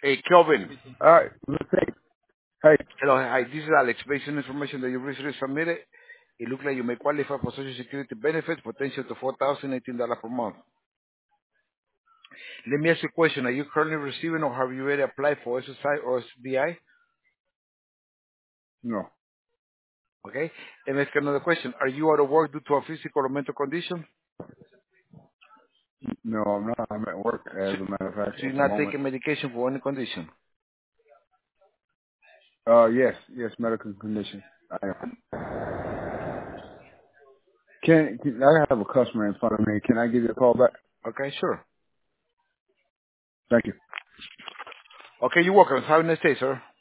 Hey, Kelvin. All right. Let's take. Hey. Hello, hi. This is Alex. Based on information that you recently submitted, it looks like you may qualify for Social Security benefits, potential to $4,018 per month. Let me ask you a question. Are you currently receiving or have you already applied for SSI or SBI? No. Okay. And ask another question. Are you out of work due to a physical or mental condition? No, I'm not. I'm at work, So, as a matter of fact, so you're at the not moment. taking medication for any condition? Yes. Yes, medical condition. I am. I have a customer in front of me. Can I give you a call back? Okay, sure. Thank you. Okay, you're welcome. Have a nice day, sir.